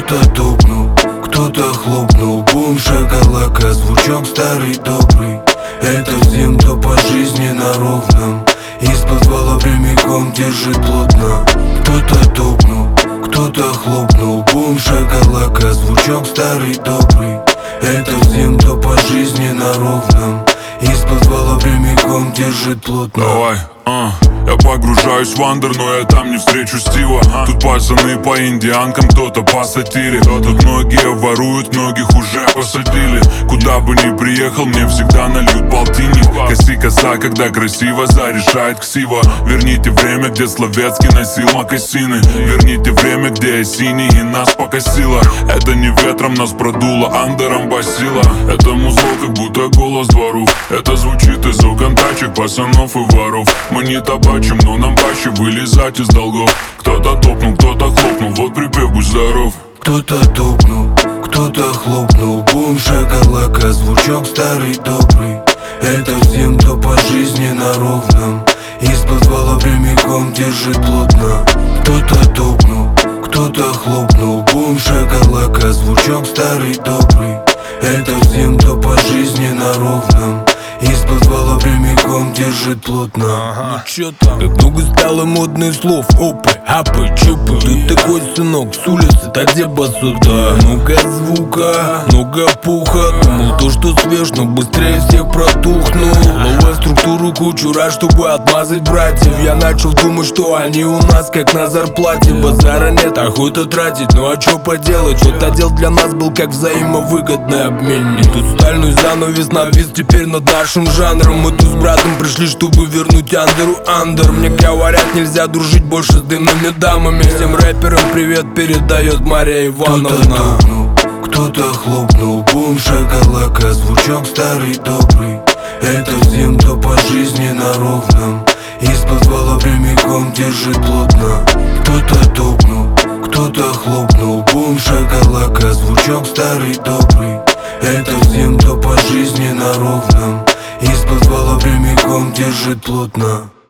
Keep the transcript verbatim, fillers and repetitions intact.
Кто-то тупнул, кто-то хлопнул. Бум, шакалака, звучок старый добрый. Это всем, кто по жизни на ровном. Из-под ствола прямиком держит плотно. Кто-то тупнул, кто-то хлопнул. Бум, шакалака, звучок старый добрый. Это всем, кто по жизни на ровном. Из-под ствола прямиком держит плотно. Давай, а, я погружаюсь в андер, но я там не встречу Стива. Тут пацаны по индианкам, кто-то по сатире. Тут многие воруют, многих уже посадили. Куда бы ни приехал, мне всегда нальют полтинник. Коси коса, когда красиво зарешает ксива. Верните время, где Словецкий носил мокасины. Верните время, где я синий и нас покосило. Это не ветром нас продуло, андером басило. Это музло, как будто голос дворов. Это звучит из окон тачек, пацанов и воров. Мы не табачим, но нам паще вылезать из долгов. Кто-то топнул, кто-то хлопнул, вот припев, будь здоров. Кто-то тупнул, кто-то хлопнул. Бум, шакалака, звучок старый добрый. Это всем, кто по жизни на ровном. Из-под ствола прямиком держит плотно. Кто-то тупнул, кто-то хлопнул. Бум, шакалака, звучок старый добрый. Это всем, кто по жизни на ровном. Из-под ствола прямиком держит плотно. Ага. Ну чё там? Как много стало модных слов. Опы, апы, чупы. Ты такой, сынок, с улицы, та где басота. Много звука, много пуха. Думал то, что свеж, но быстрее всех протухнул. Новая структуру кучу раз, чтобы отмазать братьев. Я начал думать, что они у нас как на зарплате. Базара нет, охота тратить, ну а чё поделать? Что-то дел для нас был как взаимовыгодный обмен. И тут стальной занавес навис теперь над нашим жанром. Мы тут с братом пришли, чтобы вернуть андеру андер. Мне говорят, нельзя дружить больше с дымными дамами. Всем рэперам привет передает Мария Ивановна. Кто-то тупнул, кто-то хлопнул. Бум, шакалака, звучок старый добрый. Это всем, кто по жизни на ровном. Из-под ствола прямиком держит плотно. Кто-то тупнул, кто-то хлопнул. Бум, шакалака, звучок старый добрый. Это всем, кто по жизни на ровном. Из-под ствола прямиком держит плотно.